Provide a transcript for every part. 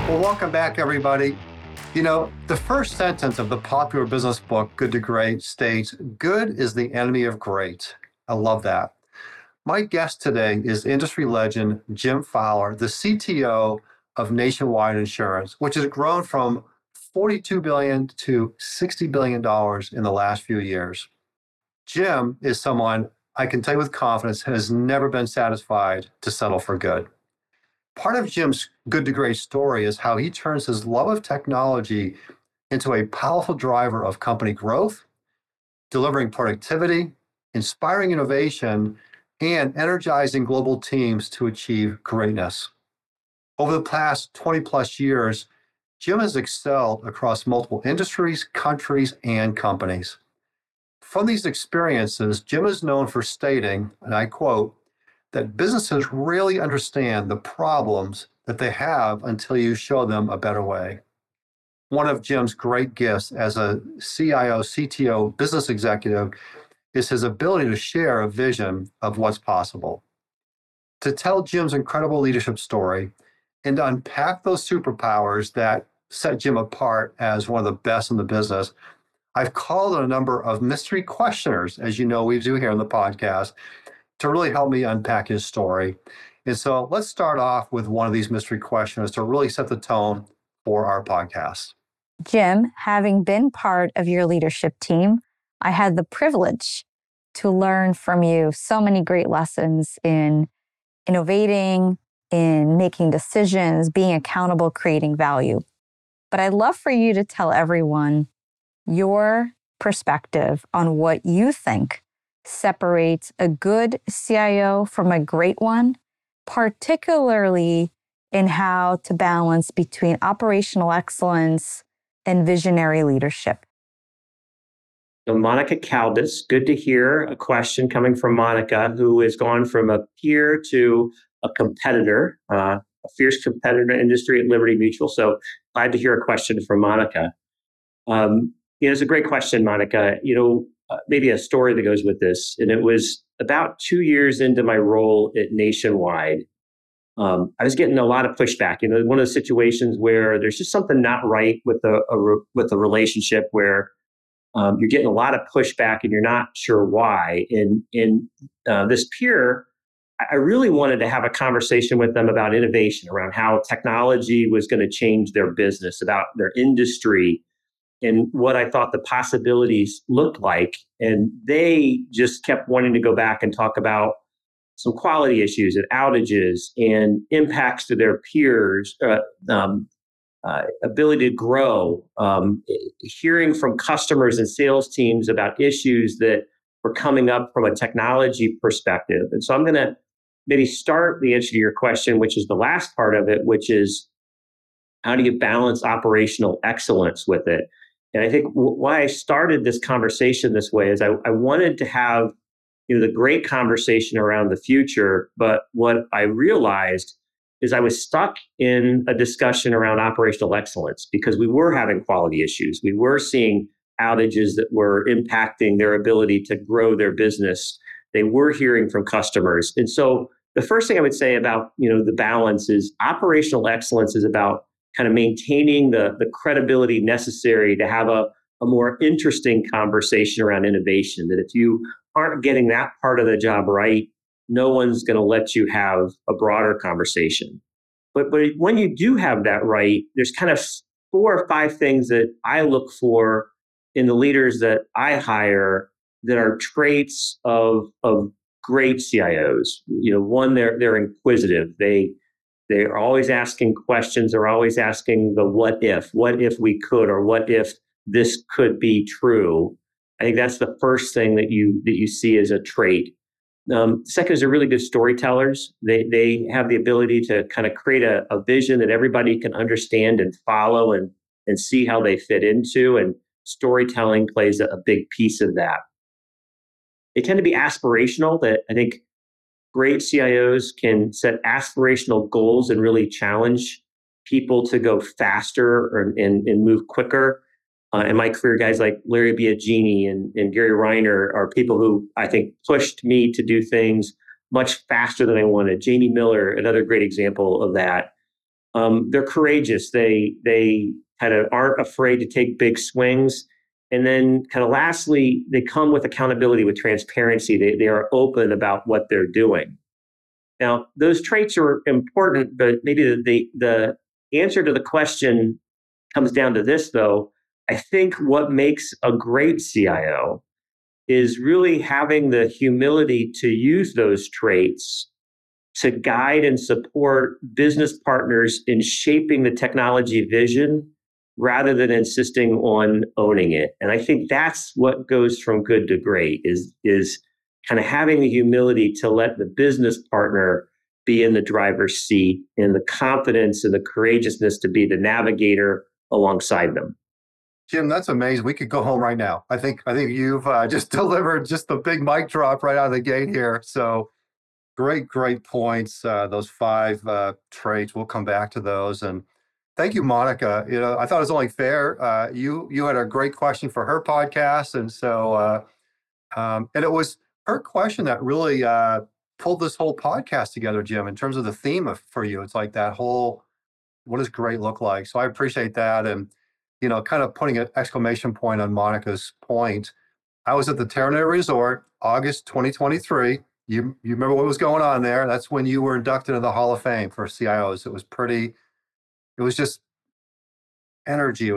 Well, welcome back, everybody. You know, the first sentence of the popular business book, Good to Great, states, "Good is the enemy of great." I love that. My guest today is industry legend Jim Fowler, the CTO of Nationwide Insurance, which has grown from $42 billion to $60 billion in the last few years. Jim is someone I can tell you with confidence has never been satisfied to settle for good. Part of Jim's Good to Great story is how he turns his love of technology into a powerful driver of company growth, delivering productivity, inspiring innovation, and energizing global teams to achieve greatness. Over the past 20 plus years, Jim has excelled across multiple industries, countries, and companies. From these experiences, Jim is known for stating, and I quote, that businesses really understand the problems that they have until you show them a better way. One of Jim's great gifts as a CIO, CTO business executive is his ability to share a vision of what's possible. To tell Jim's incredible leadership story and to unpack those superpowers that set Jim apart as one of the best in the business, I've called on a number of mystery questioners, as you know we do here on the podcast, to really help me unpack his story. And so let's start off with one of these mystery questions to really set the tone for our podcast. Jim, having been part of your leadership team, I had the privilege to learn from you so many great lessons in innovating, in making decisions, being accountable, creating value. But I'd love for you to tell everyone your perspective on what you think separates a good CIO from a great one, particularly in how to balance between operational excellence and visionary leadership. So Monica Caldas, good to hear a question coming from Monica, who has gone from a peer to a competitor, a fierce competitor in the industry at Liberty Mutual. So glad to hear a question from Monica. It's a great question, Monica. Maybe a story that goes with this. And it was about 2 years into my role at Nationwide. I was getting a lot of pushback. One of the situations where there's just something not right with the relationship where you're getting a lot of pushback and you're not sure why. And this peer, I really wanted to have a conversation with them about innovation, around how technology was going to change their business, about their industry, and what I thought the possibilities looked like. And they just kept wanting to go back and talk about some quality issues and outages and impacts to their peers, ability to grow, hearing from customers and sales teams about issues that were coming up from a technology perspective. And so I'm going to maybe start the answer to your question, which is the last part of it, which is how do you balance operational excellence with it? And I think why I started this conversation this way is I wanted to have the great conversation around the future. But what I realized is I was stuck in a discussion around operational excellence because we were having quality issues. We were seeing outages that were impacting their ability to grow their business. They were hearing from customers. And so the first thing I would say about the balance is operational excellence is about kind of maintaining the credibility necessary to have a more interesting conversation around innovation. That if you aren't getting that part of the job right, no one's going to let you have a broader conversation. But when you do have that right, there's kind of 4 or 5 things that I look for in the leaders that I hire that are traits of great CIOs. One, they're inquisitive. They're always asking questions. They're always asking the what if we could, or what if this could be true. I think that's the first thing that you see as a trait. Second is they're really good storytellers. They have the ability to kind of create a vision that everybody can understand and follow and see how they fit into. And storytelling plays a big piece of that. They tend to be aspirational. That I think great CIOs can set aspirational goals and really challenge people to go faster and move quicker. In my career, guys like Larry Biagini and Gary Reiner are people who I think pushed me to do things much faster than I wanted. Jamie Miller, another great example of that. They're courageous. They kind of aren't afraid to take big swings. And then kind of lastly, they come with accountability, with transparency. They are open about what they're doing. Now, those traits are important, but maybe the answer to the question comes down to this, though. I think what makes a great CIO is really having the humility to use those traits to guide and support business partners in shaping the technology vision rather than insisting on owning it. And I think that's what goes from good to great is kind of having the humility to let the business partner be in the driver's seat and the confidence and the courageousness to be the navigator alongside them. Jim, that's amazing. We could go home right now. I think you've just delivered just the big mic drop right out of the gate here. So great points. Those 5 traits. We'll come back to those. And thank you, Monica. I thought it was only fair. You had a great question for her podcast, and so and it was her question that really pulled this whole podcast together, Jim. In terms of the theme for you, it's like that whole what does great look like. So I appreciate that, and kind of putting an exclamation point on Monica's point. I was at the Terranea Resort, August 2023. You remember what was going on there? That's when you were inducted into the Hall of Fame for CIOs. It was just energy. It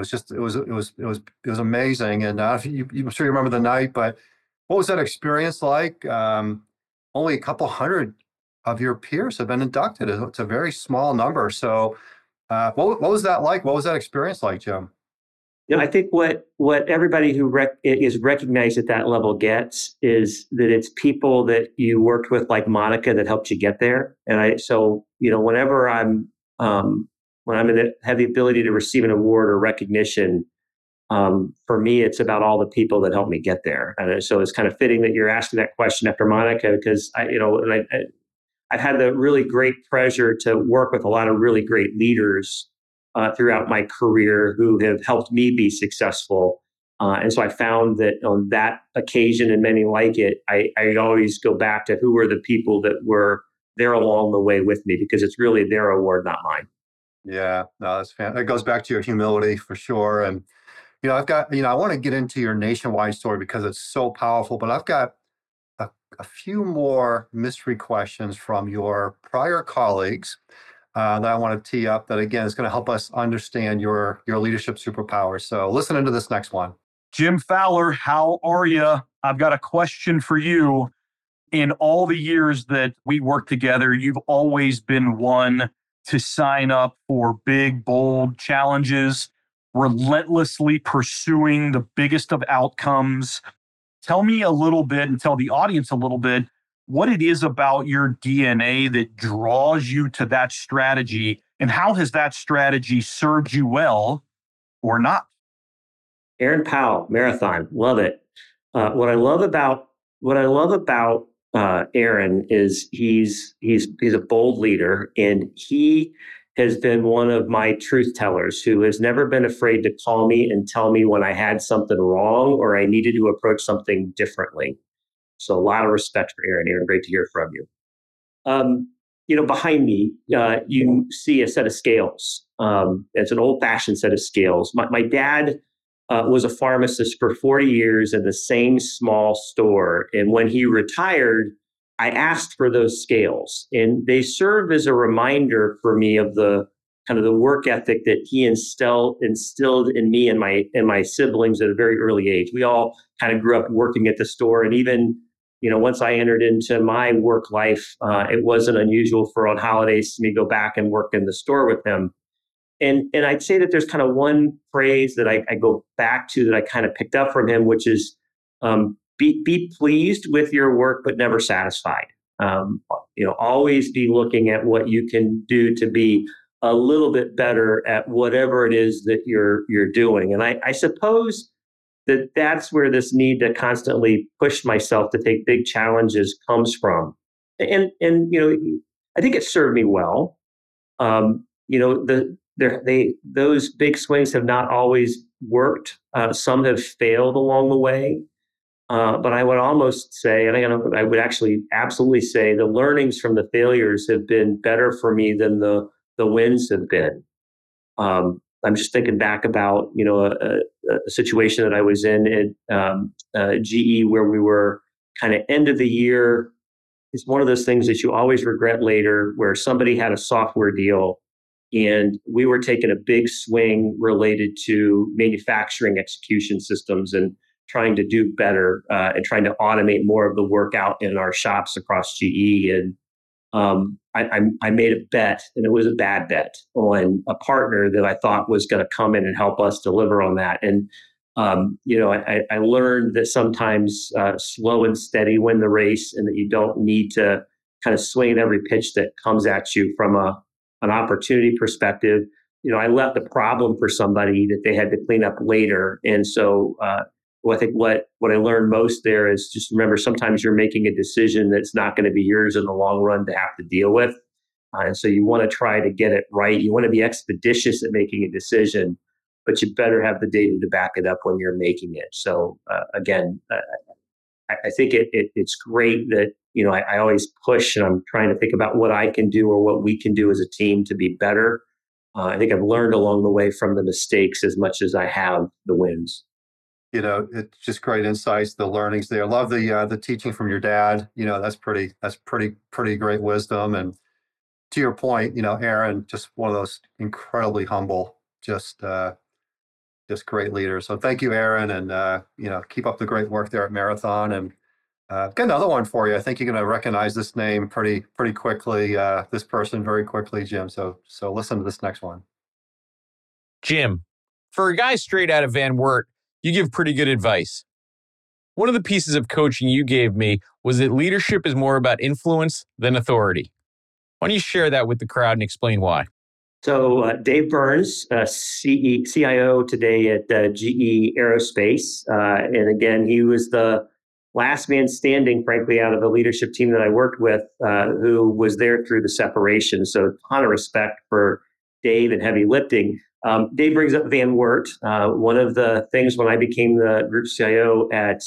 was amazing. And I'm sure you remember the night, but what was that experience like? Only a couple hundred of your peers have been inducted. It's a very small number. So what was that like? What was that experience like, Jim? I think what everybody who is recognized at that level gets is that it's people that you worked with, like Monica, that helped you get there. And whenever when have the ability to receive an award or recognition, for me, it's about all the people that helped me get there. And so it's kind of fitting that you're asking that question after Monica, because I've had the really great pleasure to work with a lot of really great leaders throughout my career who have helped me be successful. And so I found that on that occasion and many like it, I always go back to who were the people that were there along the way with me, because it's really their award, not mine. Yeah, no, that's fantastic. It goes back to your humility for sure. And, I want to get into your nationwide story because it's so powerful, but I've got a few more mystery questions from your prior colleagues that I want to tee up that, again, is going to help us understand your leadership superpower. So listen into this next one. Jim Fowler, how are you? I've got a question for you. In all the years that we worked together, you've always been one to sign up for big, bold challenges, relentlessly pursuing the biggest of outcomes. Tell me a little bit and tell the audience a little bit what it is about your DNA that draws you to that strategy, and how has that strategy served you well or not? Aaron Powell, Marathon, love it. What I love about Aaron is he's a bold leader, and he has been one of my truth tellers who has never been afraid to call me and tell me when I had something wrong or I needed to approach something differently. So a lot of respect for Aaron. Aaron, great to hear from you. Behind me, you see a set of scales. It's an old-fashioned set of scales. My dad was a pharmacist for 40 years in the same small store. And when he retired, I asked for those scales, and they serve as a reminder for me of the kind of the work ethic that he instilled in me and my siblings at a very early age. We all kind of grew up working at the store, and even once I entered into my work life, it wasn't unusual for on holidays to me go back and work in the store with him. And I'd say that there's kind of one phrase that I go back to that I kind of picked up from him, which is be pleased with your work, but never satisfied. Always be looking at what you can do to be a little bit better at whatever it is that you're doing. And I suppose that's where this need to constantly push myself to take big challenges comes from. And I think it served me well. Those big swings have not always worked. Some have failed along the way. But I would almost say, and I would actually absolutely say, the learnings from the failures have been better for me than the the wins have been. I'm just thinking back about, a situation that I was in at GE where we were kind of end of the year. It's one of those things that you always regret later, where somebody had a software deal and we were taking a big swing related to manufacturing execution systems and trying to do better and trying to automate more of the work out in our shops across GE. And I made a bet, and it was a bad bet, on a partner that I thought was going to come in and help us deliver on that. And I learned that sometimes slow and steady win the race, and that you don't need to kind of swing at every pitch that comes at you from an opportunity perspective. I left the problem for somebody that they had to clean up later. And so I think what I learned most there is just remember, sometimes you're making a decision that's not going to be yours in the long run to have to deal with. And so you want to try to get it right. You want to be expeditious at making a decision, but you better have the data to back it up when you're making it. So again, I think it's great that, I always push, and I'm trying to think about what I can do or what we can do as a team to be better. I think I've learned along the way from the mistakes as much as I have the wins. It's just great insights, the learnings there. I love the teaching from your dad. That's pretty great wisdom. And to your point, Aaron, just one of those incredibly humble, just great leaders. So thank you, Aaron, and keep up the great work there at Marathon. And got another one for you. I think you're going to recognize this name pretty quickly. This person very quickly, Jim. So listen to this next one. Jim, for a guy straight out of Van Wert, you give pretty good advice. One of the pieces of coaching you gave me was that leadership is more about influence than authority. Why don't you share that with the crowd and explain why? So Dave Burns, CIO today at GE Aerospace. And again, he was the last man standing, frankly, out of the leadership team that I worked with, who was there through the separation. So a ton of respect for Dave and heavy lifting. Dave brings up Van Wert. One of the things when I became the group CIO at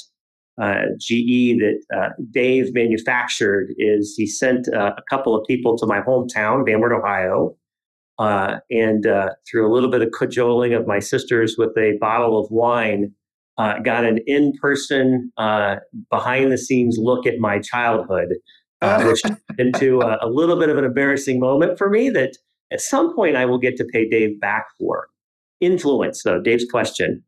GE that Dave manufactured is he sent a couple of people to my hometown, Van Wert, Ohio, and through a little bit of cajoling of my sisters with a bottle of wine, got an in-person, behind-the-scenes look at my childhood, which into a little bit of an embarrassing moment for me that at some point I will get to pay Dave back for. Influence, though, Dave's question.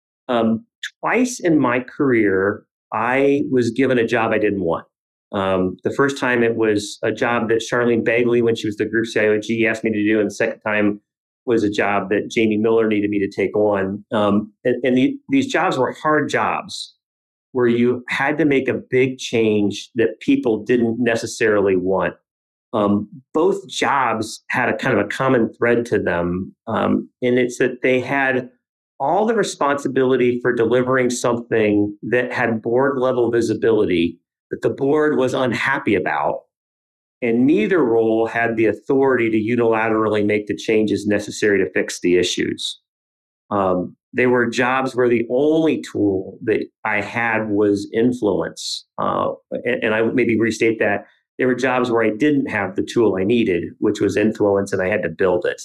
Twice in my career, I was given a job I didn't want. The first time it was a job that Charlene Bagley, when she was the group CIO at GE, asked me to do. And the second time was a job that Jamie Miller needed me to take on. These jobs were hard jobs where you had to make a big change that people didn't necessarily want. Both jobs had a kind of a common thread to them. And it's that they had all the responsibility for delivering something that had board level visibility that the board was unhappy about. And neither role had the authority to unilaterally make the changes necessary to fix the issues. They were jobs where the only tool that I had was influence. And I maybe restate that. There were jobs where I didn't have the tool I needed, which was influence, and I had to build it.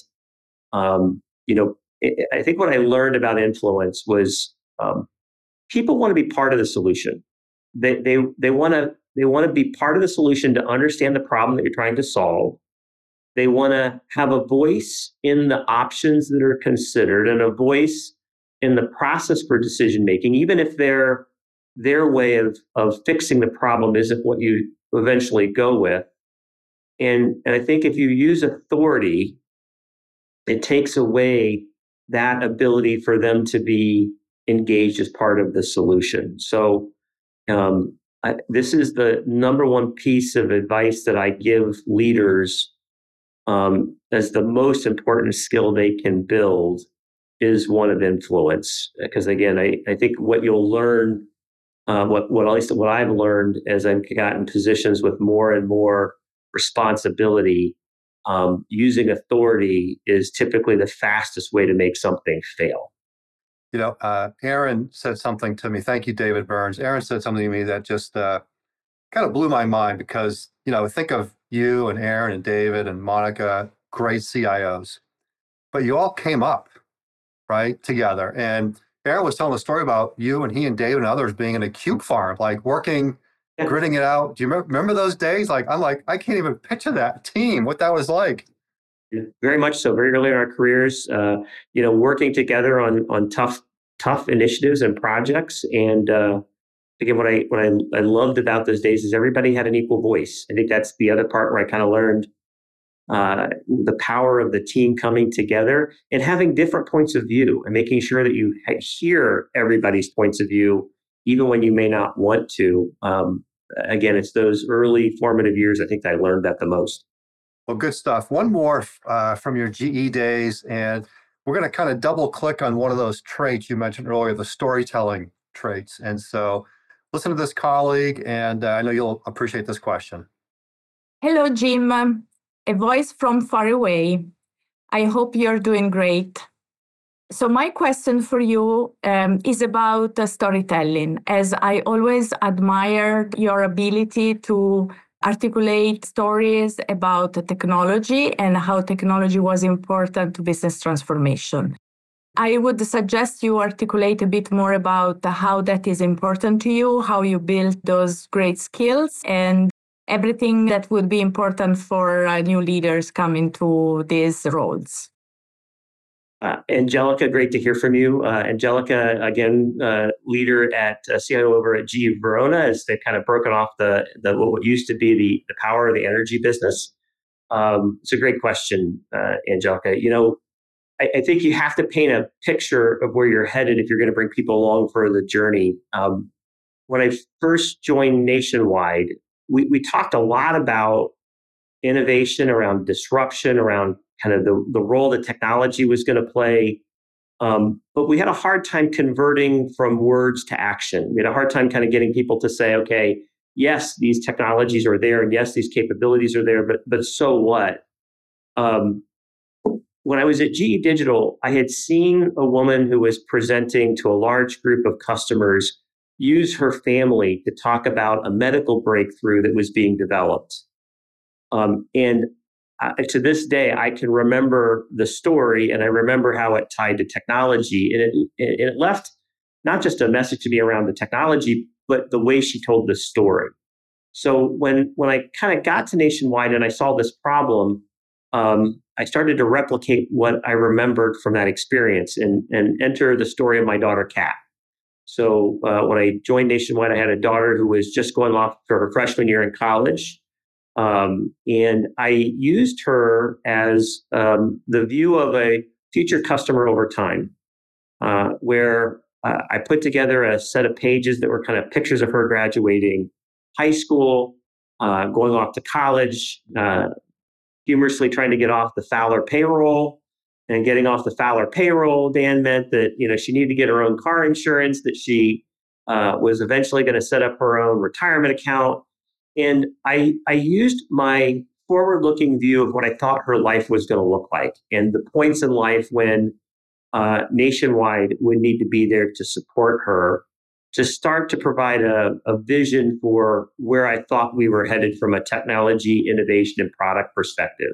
I think what I learned about influence was people want to be part of the solution. They want to be part of the solution to understand the problem that you're trying to solve. They want to have a voice in the options that are considered and a voice in the process for decision making, even if their way of fixing the problem isn't what you eventually go with. And I think if you use authority, it takes away that ability for them to be engaged as part of the solution. So this is the number one piece of advice that I give leaders as the most important skill they can build is one of influence. Because again, I think what you'll learn, at least what I've learned as I've gotten positions with more and more responsibility, using authority is typically the fastest way to make something fail. Aaron said something to me. Thank you, David Burns. Aaron said something to me that just kind of blew my mind because, think of you and Aaron and David and Monica, great CIOs, but you all came up, right, together. And Aaron was telling a story about you and he and Dave and others being in a cube farm, like working, gritting it out. Do you remember those days? Like, I'm like, I can't even picture that team, what that was like. Very much so. Very early in our careers, working together on tough initiatives and projects. And again, what I loved about those days is everybody had an equal voice. I think that's the other part where I kind of learned the power of the team coming together and having different points of view and making sure that you hear everybody's points of view, even when you may not want to. Again, it's those early formative years. I think that I learned that the most. Well, good stuff. One more from your GE days, and we're going to kind of double click on one of those traits you mentioned earlier, the storytelling traits. And so listen to this colleague, and I know you'll appreciate this question. Hello, Jim. A voice from far away. I hope you're doing great. So my question for you is about storytelling, as I always admired your ability to articulate stories about the technology and how technology was important to business transformation. I would suggest you articulate a bit more about how that is important to you, how you build those great skills, and everything that would be important for new leaders coming to these roles. Angelica, great to hear from you. Angelica, again, leader at CIO over at GE Verona, as they've kind of broken off the what used to be the power of the energy business. It's a great question, Angelica. I think you have to paint a picture of where you're headed if you're going to bring people along for the journey. When I first joined Nationwide, we talked a lot about innovation, around disruption, around kind of the role that technology was going to play. But we had a hard time converting from words to action. We had a hard time kind of getting people to say, okay, yes, these technologies are there, and yes, these capabilities are there, but so what? When I was at GE Digital, I had seen a woman who was presenting to a large group of customers use her family to talk about a medical breakthrough that was being developed. To this day, I can remember the story, and I remember how it tied to technology. And it left not just a message to me around the technology, but the way she told the story. So when I kind of got to Nationwide and I saw this problem, I started to replicate what I remembered from that experience and enter the story of my daughter, Kat. So when I joined Nationwide, I had a daughter who was just going off for her freshman year in college. And I used her as the view of a future customer over time, where I put together a set of pages that were kind of pictures of her graduating high school, going off to college, humorously trying to get off the Fowler payroll. And getting off the Fowler payroll, Dan, meant that she needed to get her own car insurance, that she was eventually going to set up her own retirement account. And I used my forward-looking view of what I thought her life was going to look like and the points in life when Nationwide would need to be there to support her, to start to provide a vision for where I thought we were headed from a technology, innovation, and product perspective.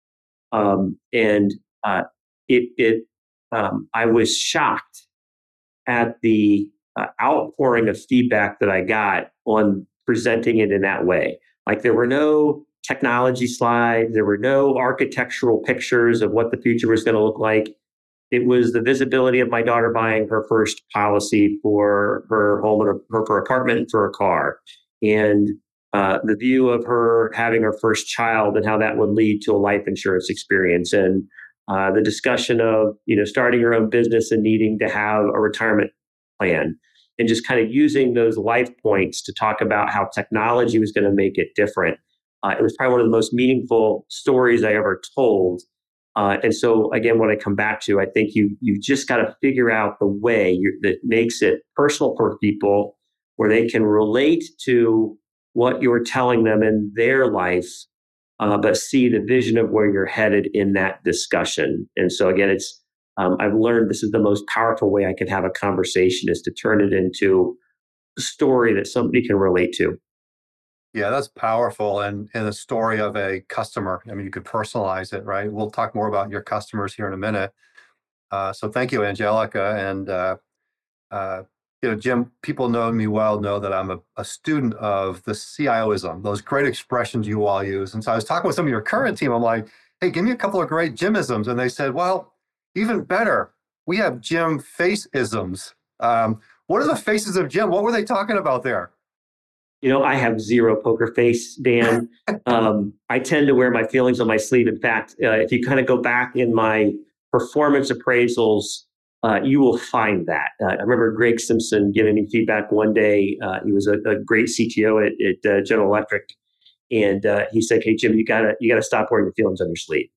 I was shocked at the outpouring of feedback that I got on presenting it in that way. Like, there were no technology slides, there were no architectural pictures of what the future was going to look like. It was the visibility of my daughter buying her first policy for her home, her apartment, and for her car, and the view of her having her first child and how that would lead to a life insurance experience, and the discussion of starting your own business and needing to have a retirement plan, and just kind of using those life points to talk about how technology was going to make it different. It was probably one of the most meaningful stories I ever told. And so, again, when I come back to, I think you just got to figure out the way that makes it personal for people, where they can relate to what you're telling them in their life, but see the vision of where you're headed in that discussion. And so, again, I've learned this is the most powerful way I can have a conversation, is to turn it into a story that somebody can relate to. Yeah, that's powerful. And in a story of a customer, I mean, you could personalize it, right? We'll talk more about your customers here in a minute. So thank you, Angelica. And, uh, Jim, people know me well, know that I'm a student of the CIOism, those great expressions you all use. And so I was talking with some of your current team. I'm like, hey, give me a couple of great Jimisms. And they said, well, even better, we have Jim face-isms. What are the faces of Jim? What were they talking about there? I have zero poker face, Dan. I tend to wear my feelings on my sleeve. In fact, if you kind of go back in my performance appraisals, you will find that. I remember Greg Simpson giving me feedback one day. He was a great CTO at General Electric, and he said, "Hey Jim, you gotta stop wearing your feelings on your sleeve."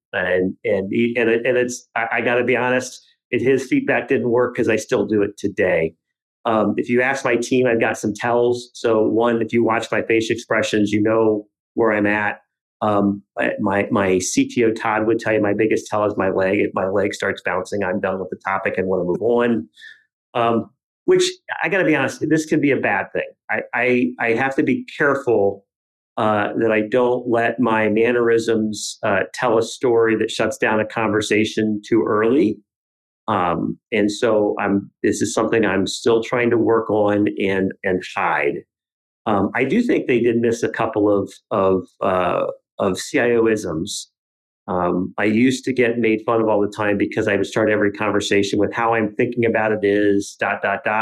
I got to be honest, his feedback didn't work because I still do it today. If you ask my team, I've got some tells. So one, if you watch my face expressions, you know where I'm at. My CTO Todd would tell you my biggest tell is my leg. If my leg starts bouncing, I'm done with the topic and want to move on. Which I got to be honest, this can be a bad thing. I have to be careful that I don't let my mannerisms tell a story that shuts down a conversation too early. And so this is something I'm still trying to work on and hide. I do think they did miss a couple of CIOisms. I used to get made fun of all the time because I would start every conversation with how I'm thinking about it is ... But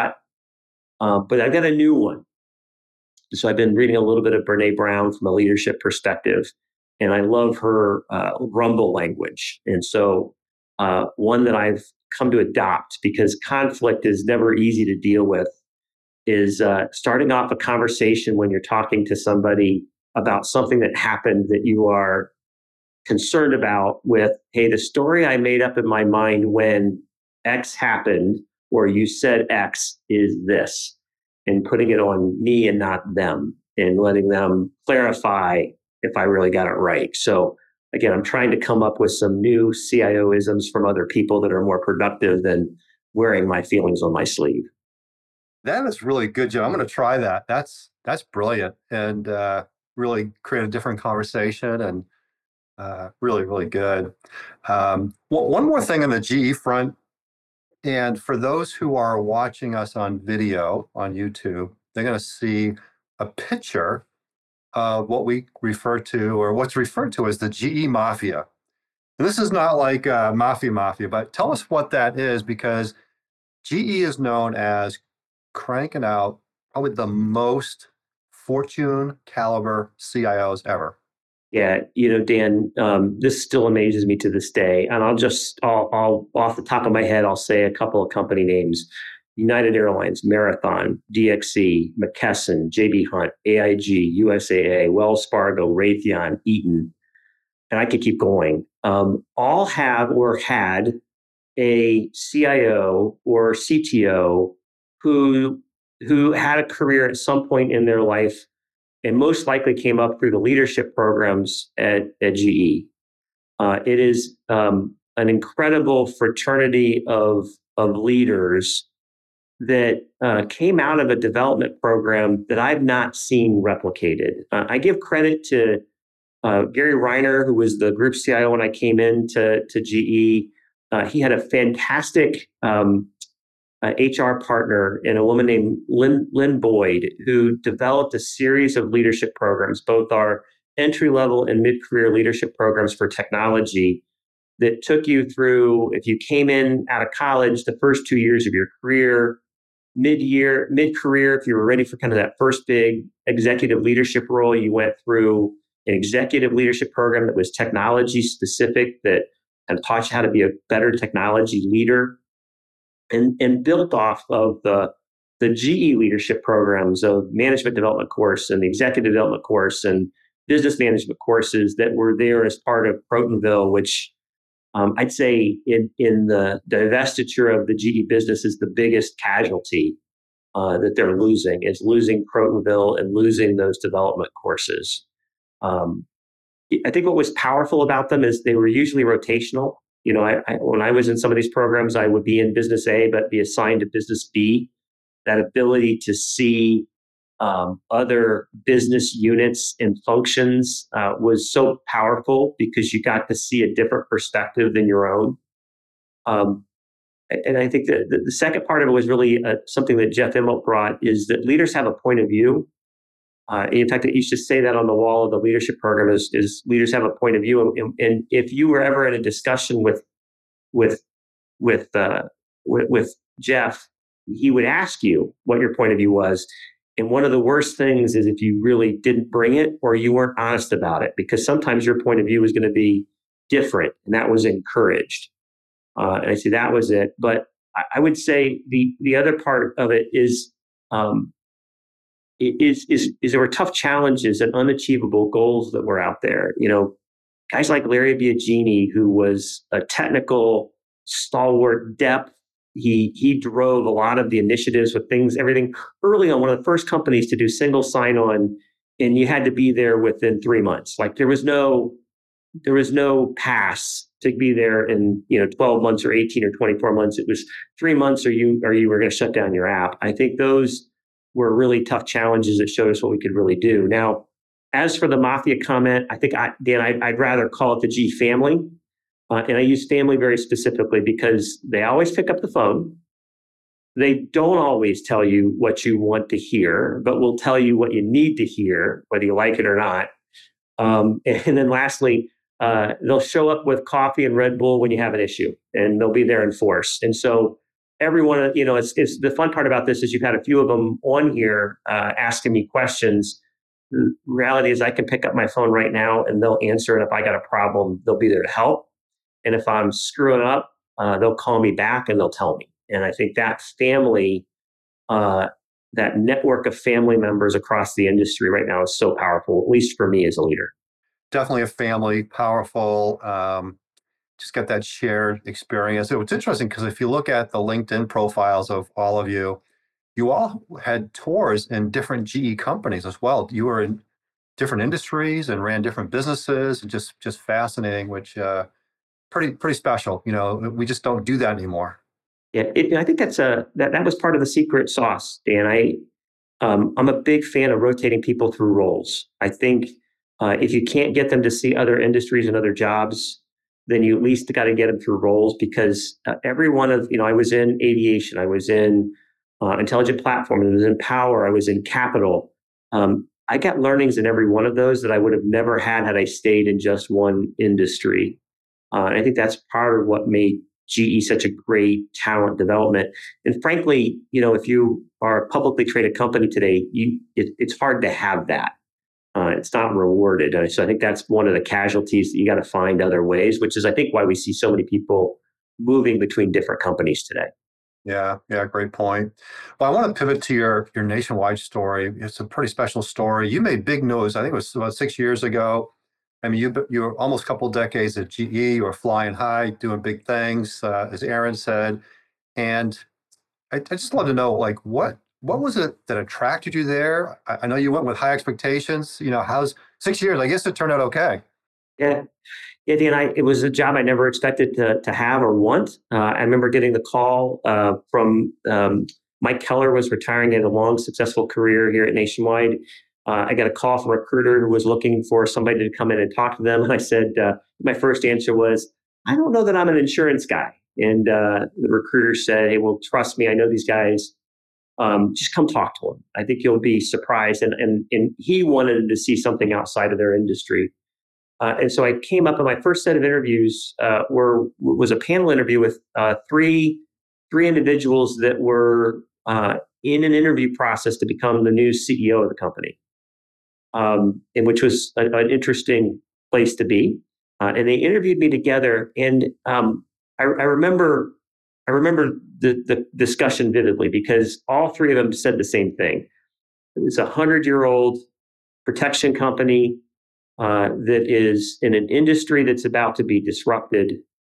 I've got a new one. So I've been reading a little bit of Brené Brown from a leadership perspective, and I love her rumble language. And so one that I've come to adopt, because conflict is never easy to deal with, is starting off a conversation when you're talking to somebody about something that happened that you are concerned about with, hey, the story I made up in my mind when X happened, or you said X, is this, and putting it on me and not them, and letting them clarify if I really got it right. So again, I'm trying to come up with some new CIOisms from other people that are more productive than wearing my feelings on my sleeve. That is really good, Jim. I'm going to try that. That's brilliant, and really create a different conversation, and really, really good. One more thing on the GE front, and for those who are watching us on video on YouTube, they're going to see a picture of what we refer to, or what's referred to as the GE Mafia. And this is not like mafia, but tell us what that is, because GE is known as cranking out probably the most Fortune caliber CIOs ever. Yeah, Dan, this still amazes me to this day. And I'll off the top of my head, I'll say a couple of company names: United Airlines, Marathon, DXC, McKesson, JB Hunt, AIG, USAA, Wells Fargo, Raytheon, Eaton, and I could keep going. All have or had a CIO or CTO who had a career at some point in their life, and most likely came up through the leadership programs at GE. It is an incredible fraternity of leaders that came out of a development program that I've not seen replicated. I give credit to Gary Reiner, who was the group CIO when I came into GE. He had a fantastic HR partner and a woman named Lynn Boyd, who developed a series of leadership programs, both our entry-level and mid-career leadership programs for technology, that took you through, if you came in out of college, the first 2 years of your career, mid-career, if you were ready for kind of that first big executive leadership role, you went through an executive leadership program that was technology specific, that and taught you how to be a better technology leader, and built off of the GE leadership programs of management development course and the executive development course and business management courses that were there as part of Crotonville, which I'd say in the divestiture of the GE business is the biggest casualty that they're losing, is losing Crotonville and losing those development courses. I think what was powerful about them is they were usually rotational. When I was in some of these programs, I would be in business A, but be assigned to business B. That ability to see other business units and functions was so powerful because you got to see a different perspective than your own. And I think that the second part of it was really something that Jeff Immelt brought, is that leaders have a point of view. In fact, I used to say that on the wall of the leadership program is leaders have a point of view. And if you were ever in a discussion with Jeff, he would ask you what your point of view was. And one of the worst things is if you really didn't bring it or you weren't honest about it, because sometimes your point of view was going to be different, and that was encouraged. And I say that was it. But I would say the other part of it is there were tough challenges and unachievable goals that were out there. Guys like Larry Biagini, who was a technical stalwart depth. He drove a lot of the initiatives with everything early on, one of the first companies to do single sign-on, and you had to be there within 3 months. Like there was no pass to be there in 12 months or 18 or 24 months. It was 3 months or you were going to shut down your app. I think those were really tough challenges that showed us what we could really do. Now, as for the Mafia comment, I think, Dan, I'd rather call it the G family. And I use family very specifically because they always pick up the phone. They don't always tell you what you want to hear, but will tell you what you need to hear, whether you like it or not. And then lastly, they'll show up with coffee and Red Bull when you have an issue, and they'll be there in force. And so everyone, it's the fun part about this is you've had a few of them on here asking me questions. The reality is I can pick up my phone right now and they'll answer. And if I got a problem, they'll be there to help. And if I'm screwing up, they'll call me back and they'll tell me. And I think that family, that network of family members across the industry right now is so powerful, at least for me as a leader. Definitely a family, powerful. Just get that shared experience. It's interesting because if you look at the LinkedIn profiles of all of you, you all had tours in different GE companies as well. You were in different industries and ran different businesses, and just fascinating, which pretty special. We just don't do that anymore. Yeah, I think that was part of the secret sauce, Dan. I'm a big fan of rotating people through roles. I think if you can't get them to see other industries and other jobs, then you at least got to get them through roles, because every one of, I was in aviation, I was in intelligent platform, I was in power, I was in capital. I got learnings in every one of those that I would have never had I stayed in just one industry. I think that's part of what made GE such a great talent development. And frankly, if you are a publicly traded company today, it's hard to have that. It's not rewarded. So I think that's one of the casualties that you got to find other ways, which is, I think, why we see so many people moving between different companies today. Yeah, great point. Well, I want to pivot to your Nationwide story. It's a pretty special story. You made big news, I think it was about 6 years ago. I mean, you were almost a couple of decades at GE. You were flying high, doing big things, as Aaron said. And I just love to know, like, what was it that attracted you there? I know you went with high expectations. How's 6 years? I guess it turned out okay. Yeah, Dan, it was a job I never expected to have or want. I remember getting the call from Mike Keller was retiring. He had a long, successful career here at Nationwide. I got a call from a recruiter who was looking for somebody to come in and talk to them. And I said, my first answer was, I don't know that I'm an insurance guy. And the recruiter said, hey, well, trust me, I know these guys. Just come talk to them. I think you'll be surprised. And he wanted to see something outside of their industry. And so I came up, and my first set of interviews was a panel interview with three individuals that were in an interview process to become the new CEO of the company. And which was an interesting place to be. And they interviewed me together. And I remember the discussion vividly, because all three of them said the same thing. It was a 100-year-old protection company that is in an industry that's about to be disrupted.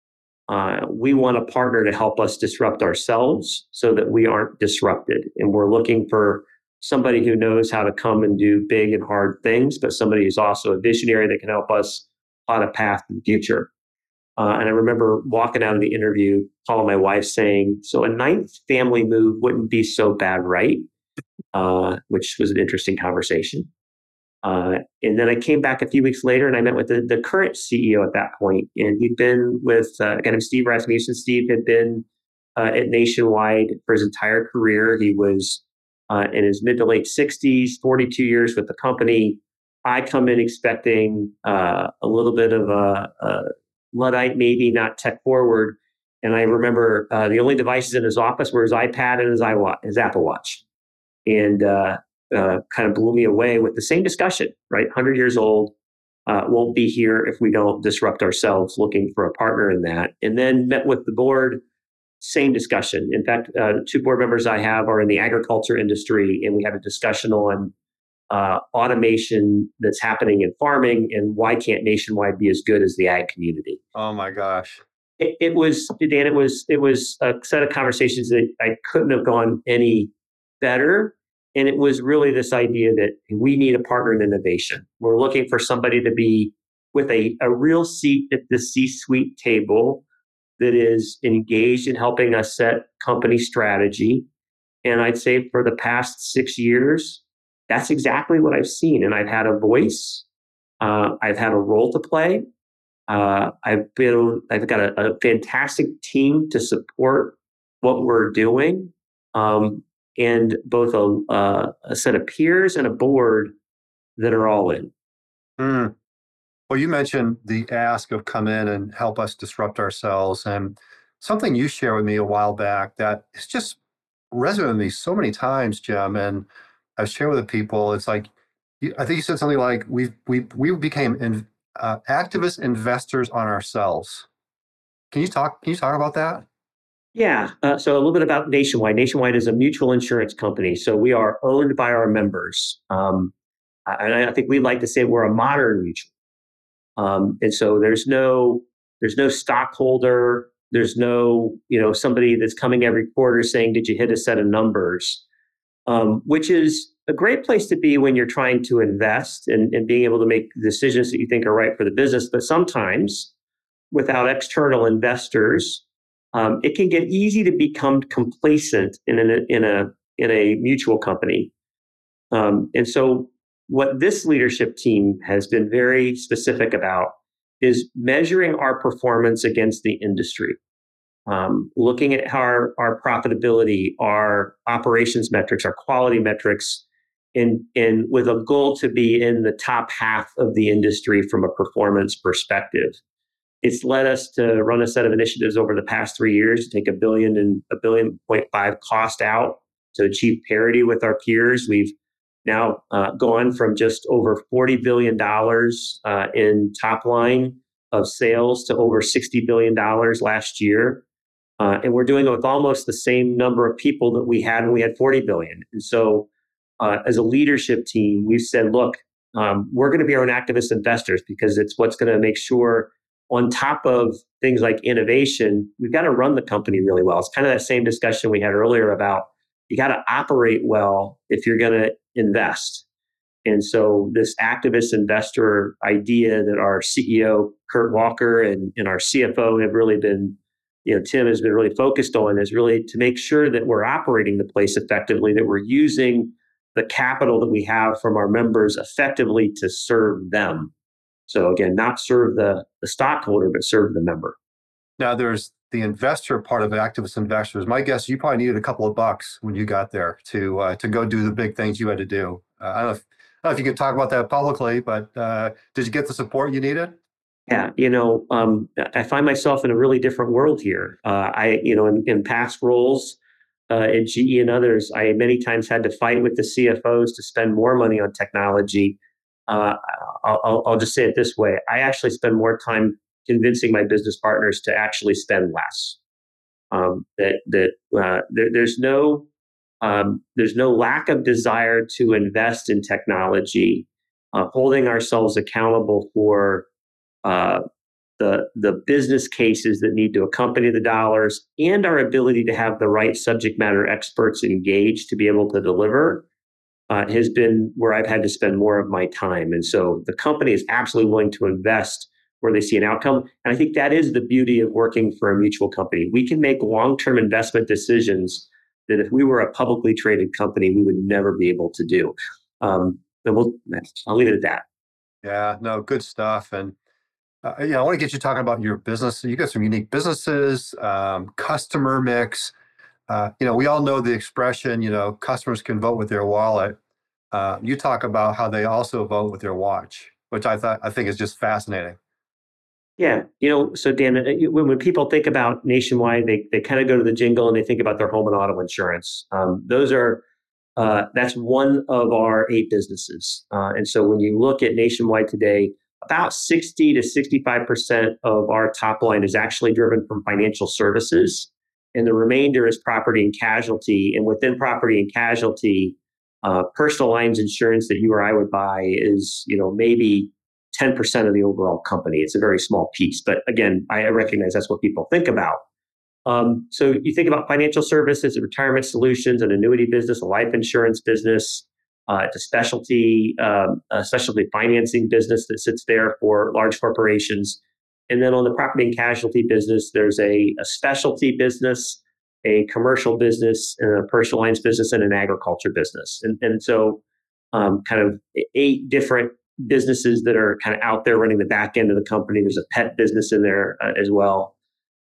We want a partner to help us disrupt ourselves so that we aren't disrupted. And we're looking for somebody who knows how to come and do big and hard things, but somebody who's also a visionary that can help us on a path to the future. And I remember walking out of the interview, calling my wife saying, so a ninth family move wouldn't be so bad, right? which was an interesting conversation. And then I came back a few weeks later and I met with the current CEO at that point. And he'd been with, again, I'm Steve Rasmussen. Steve had been at Nationwide for his entire career. He was in his mid to late 60s, 42 years with the company. I come in expecting a little bit of a Luddite, maybe not tech forward. And I remember the only devices in his office were his iPad and his Apple Watch. And kind of blew me away with the same discussion, right? 100 years old, won't be here if we don't disrupt ourselves, looking for a partner in that. And then met with the board, same discussion. In fact, two board members I have are in the agriculture industry, and we had a discussion on automation that's happening in farming and why can't Nationwide be as good as the ag community. Oh my gosh. It was, Dan, it was a set of conversations that I couldn't have gone any better. And it was really this idea that we need a partner in innovation. We're looking for somebody to be with a real seat at the C-suite table that is engaged in helping us set company strategy. And I'd say for the past 6 years, that's exactly what I've seen. And I've had a voice. I've had a role to play. I've got a fantastic team to support what we're doing. And both a set of peers and a board that are all in. Well, you mentioned the ask of come in and help us disrupt ourselves. And something you shared with me a while back that has just resonated with me so many times, Jim. And I've shared with the people, it's like, I think you said something like, we became activist investors on ourselves. Can you talk about that? Yeah. So a little bit about Nationwide. Nationwide is a mutual insurance company. So we are owned by our members. And I think we'd like to say we're a modern mutual. And so there's no stockholder. There's no, somebody that's coming every quarter saying, did you hit a set of numbers? Which is a great place to be when you're trying to invest and being able to make decisions that you think are right for the business. But sometimes without external investors, it can get easy to become complacent in a mutual company. And so what this leadership team has been very specific about is measuring our performance against the industry, looking at how our profitability, our operations metrics, our quality metrics, and with a goal to be in the top half of the industry from a performance perspective. It's led us to run a set of initiatives over the past 3 years to take $1 billion and $1.5 billion cost out to achieve parity with our peers. We've now gone from just over $40 billion in top line of sales to over $60 billion last year. And we're doing it with almost the same number of people that we had when we had 40 billion. And so as a leadership team, we've said, look, we're going to be our own activist investors because it's what's going to make sure on top of things like innovation, we've got to run the company really well. It's kind of that same discussion we had earlier about you got to operate well if you're going to invest. And so this activist investor idea that our CEO, Kurt Walker, and our CFO have really been, Tim has been really focused on is really to make sure that we're operating the place effectively, that we're using the capital that we have from our members effectively to serve them. So again, not serve the stockholder, but serve the member. Now there's the investor part of activist investors. My guess, you probably needed a couple of bucks when you got there to go do the big things you had to do. I don't know if you could talk about that publicly, but did you get the support you needed? Yeah, I find myself in a really different world here. In past roles at GE and others, I many times had to fight with the CFOs to spend more money on technology. I'll just say it this way. I actually spend more time convincing my business partners to actually spend less. There's no lack of desire to invest in technology, holding ourselves accountable for the business cases that need to accompany the dollars and our ability to have the right subject matter experts engaged to be able to deliver has been where I've had to spend more of my time. And so the company is absolutely willing to invest where they see an outcome. And I think that is the beauty of working for a mutual company. We can make long-term investment decisions that if we were a publicly traded company, we would never be able to do. I'll leave it at that. Yeah, no, good stuff. And I want to get you talking about your business. You got some unique businesses, customer mix. We all know the expression, customers can vote with their wallet. You talk about how they also vote with their watch, which I think is just fascinating. Yeah, so Dan, when people think about Nationwide, they kind of go to the jingle and they think about their home and auto insurance. That's one of our 8 businesses. And so when you look at Nationwide today, about 60 to 65% of our top line is actually driven from financial services. And the remainder is property and casualty. And within property and casualty, personal lines insurance that you or I would buy is, maybe 10% of the overall company. It's a very small piece. But again, I recognize that's what people think about. So you think about financial services, retirement solutions, an annuity business, a life insurance business, a specialty financing business that sits there for large corporations. And then on the property and casualty business, there's a specialty business, a commercial business, and a personal lines business, and an agriculture business. And so kind of 8 different businesses that are kind of out there running the back end of the company. There's a pet business in there as well.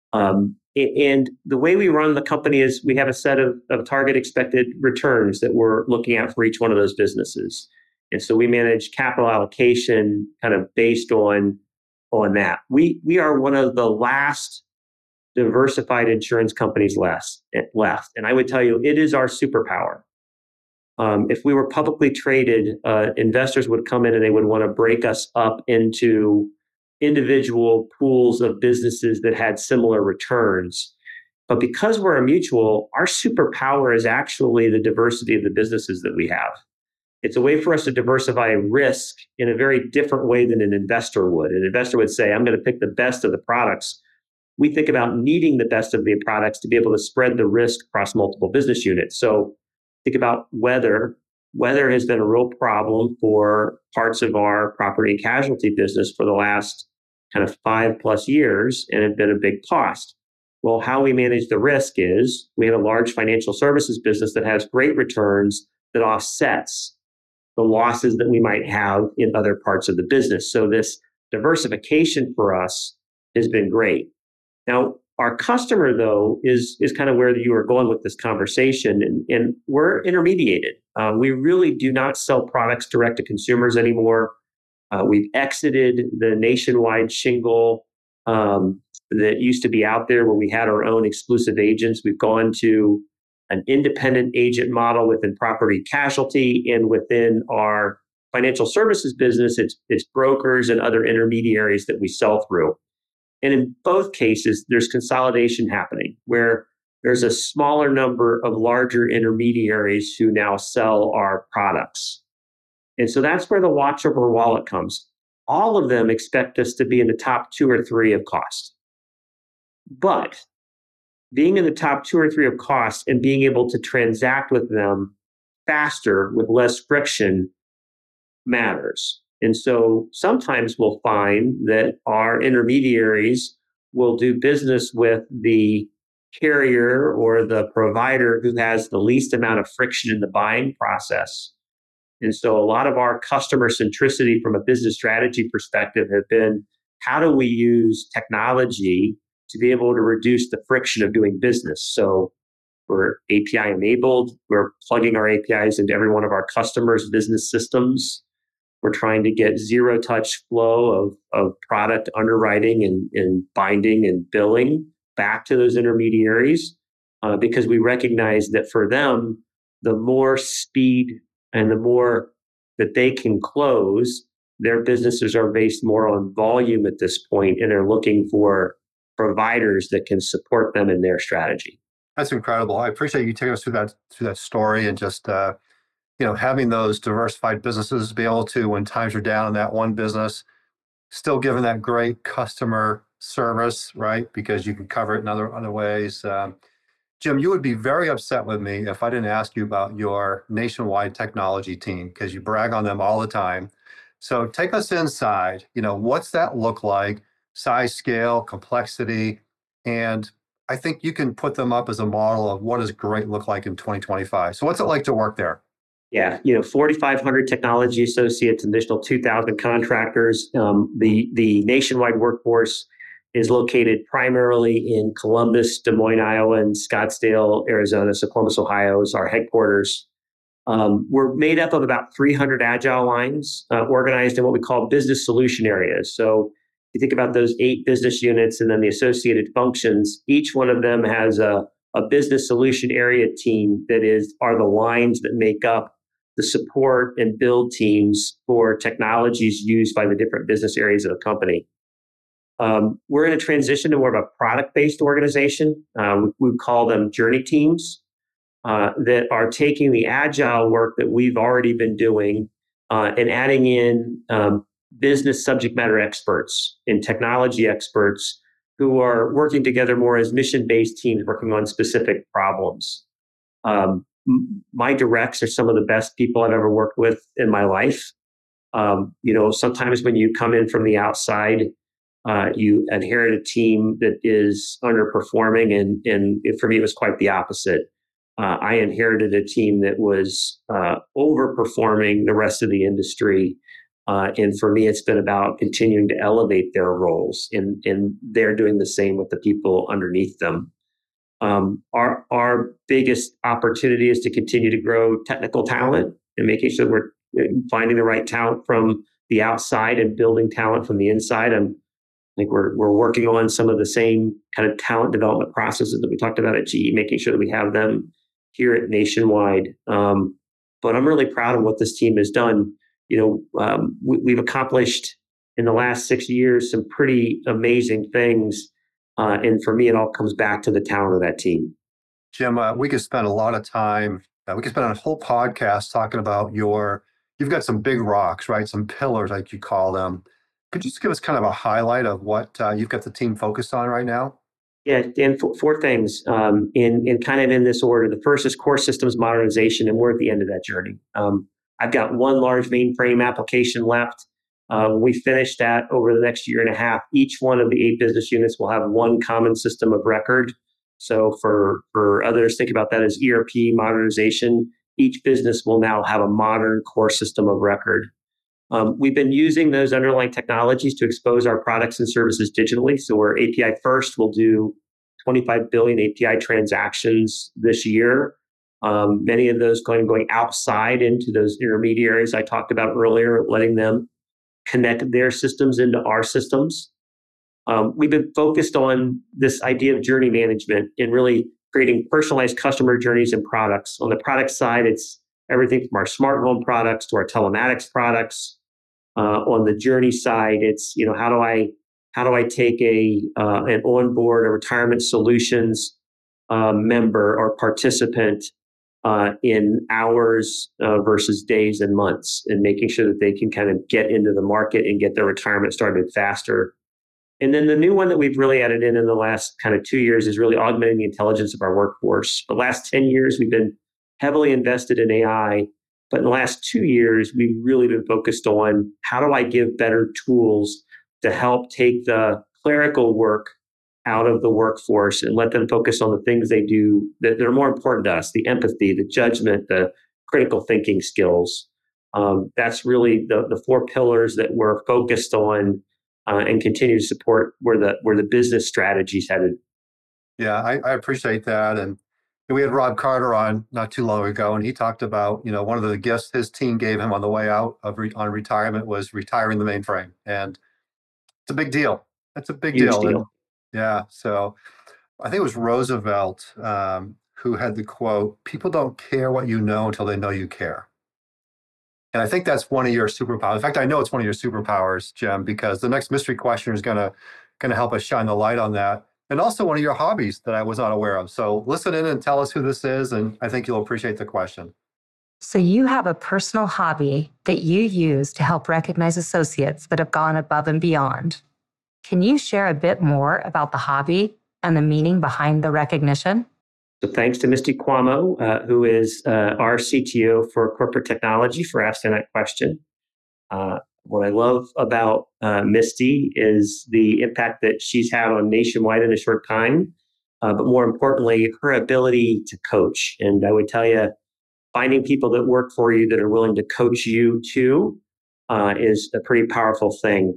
And the way we run the company is we have a set of target expected returns that we're looking at for each one of those businesses. And so we manage capital allocation kind of based on that. We are one of the last diversified insurance companies left. And I would tell you, it is our superpower. If we were publicly traded, investors would come in and they would want to break us up into individual pools of businesses that had similar returns. But because we're a mutual, our superpower is actually the diversity of the businesses that we have. It's a way for us to diversify risk in a very different way than an investor would. An investor would say, I'm going to pick the best of the products. We think about needing the best of the products to be able to spread the risk across multiple business units. So think about weather. Weather has been a real problem for parts of our property and casualty business for the last kind of 5+ years, and have been a big cost. Well, how we manage the risk is we have a large financial services business that has great returns that offsets the losses that we might have in other parts of the business. So this diversification for us has been great. Now, our customer, though, is kind of where you are going with this conversation, and we're intermediated. We really do not sell products direct to consumers anymore. We've exited the Nationwide shingle that used to be out there where we had our own exclusive agents. We've gone to an independent agent model within property casualty, and within our financial services business, it's brokers and other intermediaries that we sell through. And in both cases, there's consolidation happening where there's a smaller number of larger intermediaries who now sell our products. And so that's where the watch over wallet comes. All of them expect us to be in the top 2 or 3 of cost. But being in the top 2 or 3 of cost and being able to transact with them faster with less friction matters. And so sometimes we'll find that our intermediaries will do business with the carrier or the provider who has the least amount of friction in the buying process. And so a lot of our customer centricity from a business strategy perspective have been, how do we use technology to be able to reduce the friction of doing business? So we're API enabled. We're plugging our APIs into every one of our customers' business systems. We're trying to get zero touch flow of product underwriting and binding and billing back to those intermediaries because we recognize that for them, the more speed and the more that they can close, their businesses are based more on volume at this point, and they're looking for providers that can support them in their strategy. That's incredible. I appreciate you taking us through that story, and just having those diversified businesses be able to, when times are down in that one business, still giving that great customer service, right? Because you can cover it in other ways. Jim, you would be very upset with me if I didn't ask you about your Nationwide technology team, because you brag on them all the time. So take us inside. What's that look like? Size, scale, complexity. And I think you can put them up as a model of what does great look like in 2025. So what's it like to work there? Yeah, 4,500 technology associates, additional 2,000 contractors. The nationwide workforce is located primarily in Columbus, Des Moines, Iowa, and Scottsdale, Arizona. So Columbus, Ohio is our headquarters. We're made up of about 300 agile lines organized in what we call business solution areas. So you think about those 8 business units and then the associated functions. Each one of them has a business solution area team that are the lines that make up the support and build teams for technologies used by the different business areas of the company. We're in a transition to more of a product-based organization. We call them journey teams that are taking the agile work that we've already been doing and adding in business subject matter experts and technology experts who are working together more as mission-based teams working on specific problems. My directs are some of the best people I've ever worked with in my life. Sometimes when you come in from the outside, you inherit a team that is underperforming, and for me, it was quite the opposite. I inherited a team that was overperforming the rest of the industry, and for me, it's been about continuing to elevate their roles, and they're doing the same with the people underneath them. Our biggest opportunity is to continue to grow technical talent and making sure we're finding the right talent from the outside and building talent from the inside. I think we're working on some of the same kind of talent development processes that we talked about at GE, making sure that we have them here at Nationwide. But I'm really proud of what this team has done. We've accomplished in the last 6 years some pretty amazing things. And for me, it all comes back to the talent of that team. Jim, we could spend a lot of time, we could spend a whole podcast talking about you've got some big rocks, right? Some pillars, like you call them. Could you just give us kind of a highlight of what you've got the team focused on right now? Yeah, Dan, 4 things in kind of in this order. The first is core systems modernization, and we're at the end of that journey. I've got one large mainframe application left. We finish that over the next year and a half. Each one of the 8 business units will have one common system of record. So for others, think about that as ERP modernization. Each business will now have a modern core system of record. We've been using those underlying technologies to expose our products and services digitally. So we're API first. We'll do 25 billion API transactions this year. Many of those going outside into those intermediaries I talked about earlier, letting them connect their systems into our systems. We've been focused on this idea of journey management and really creating personalized customer journeys and products. On the product side, it's everything from our smart home products to our telematics products. On the journey side, it's how do I take an onboard a retirement solutions member or participant in hours versus days and months, and making sure that they can kind of get into the market and get their retirement started faster. And then the new one that we've really added in the last kind of 2 years is really augmenting the intelligence of our workforce. The last 10 years, we've been heavily invested in AI, but in the last 2 years, we've really been focused on how do I give better tools to help take the clerical work out of the workforce and let them focus on the things they do that are more important to us, the empathy, the judgment, the critical thinking skills. That's really the 4 pillars that we're focused on and continue to support where the business strategy is headed. Yeah, I appreciate that. And we had Rob Carter on not too long ago, and he talked about, one of the gifts his team gave him on the way out on retirement was retiring the mainframe. And it's a big deal. That's a big Huge deal. deal. And, yeah. So I think it was Roosevelt who had the quote, "People don't care what you know until they know you care." And I think that's one of your superpowers. In fact, I know it's one of your superpowers, Jim, because the next mystery question is gonna help us shine the light on that. And also one of your hobbies that I was not aware of. So listen in and tell us who this is, and I think you'll appreciate the question. So you have a personal hobby that you use to help recognize associates that have gone above and beyond. Can you share a bit more about the hobby and the meaning behind the recognition? So thanks to Misty Cuomo, who is our CTO for corporate technology, for asking that question. What I love about Misty is the impact that she's had on Nationwide in a short time. but more importantly, her ability to coach. And I would tell you, finding people that work for you that are willing to coach you too is a pretty powerful thing.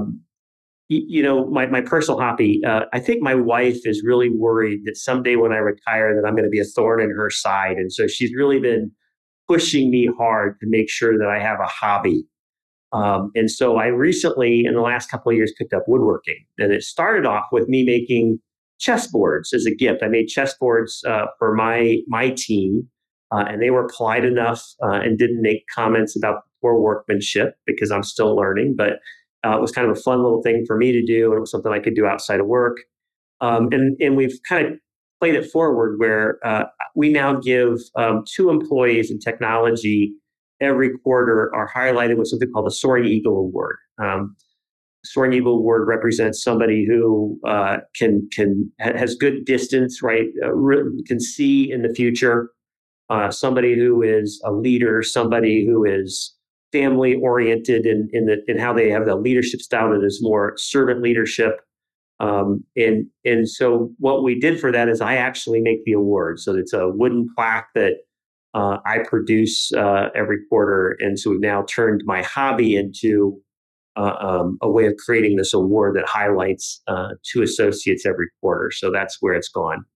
My personal hobby, I think my wife is really worried that someday when I retire that I'm going to be a thorn in her side. And so she's really been pushing me hard to make sure that I have a hobby. And so I recently, in the last couple of years, picked up woodworking. And it started off with me making chessboards as a gift. I made chessboards for my team, and they were polite enough and didn't make comments about poor workmanship because I'm still learning. But it was kind of a fun little thing for me to do, and it was something I could do outside of work. And we've kind of played it forward where we now give 2 employees in technology every quarter are highlighted with something called the Soaring Eagle Award. Soaring Eagle Award represents somebody who has good distance, right? Can see in the future. Somebody who is a leader, somebody who is family oriented in how they have the leadership style that is more servant leadership. And so what we did for that is I actually make the award. So it's a wooden plaque that I produce every quarter. And so we've now turned my hobby into a way of creating this award that highlights 2 associates every quarter. So that's where it's gone.